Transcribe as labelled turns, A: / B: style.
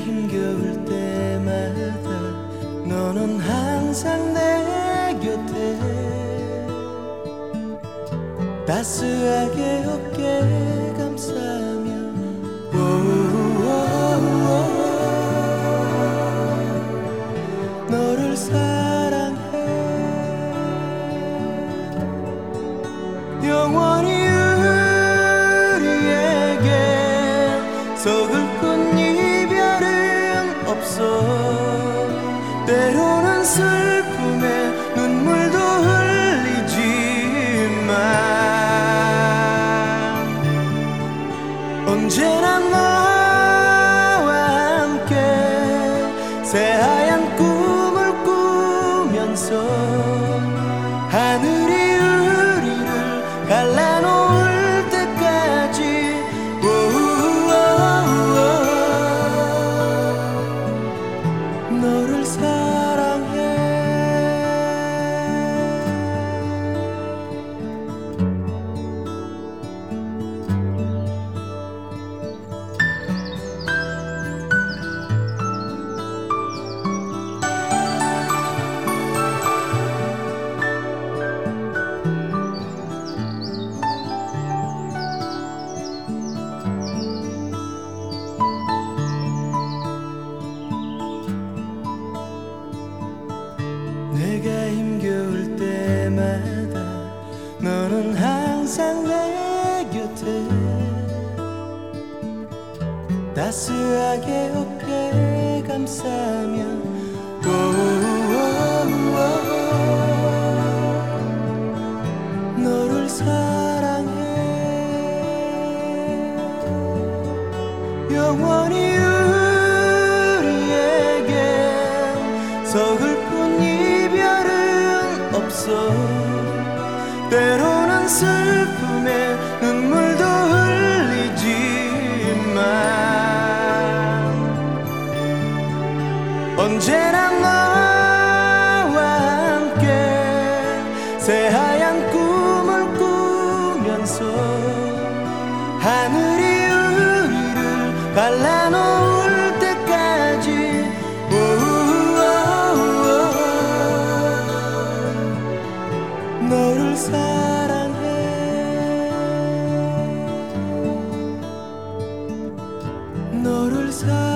A: 힘겨울 때마다 너는 항상 내 곁에 따스하게 어깨 감싸며 너를 사랑해 영원히 우리에게 서글픈 이별은 없어 때로는 슬픔에 눈물도 흘리지만 언제나 너와 함께 새하얀 꿈을 꾸면서 하늘이 우리를 갈라놓을 때까지 너를 사랑해. 내가 힘겨울 때마다 너는 항상 내 곁에 따스하게 어깨 감싸며 너를 사랑해 영원히 우리에게 서글픈 이별은 없어 때로는 슬픔에 눈물도 흘리지만 언제나 너와 함께 새하얀 꿈을 꾸면서 하늘이 우리를 갈라놓을 때까지 너를 사랑해 너를 사랑해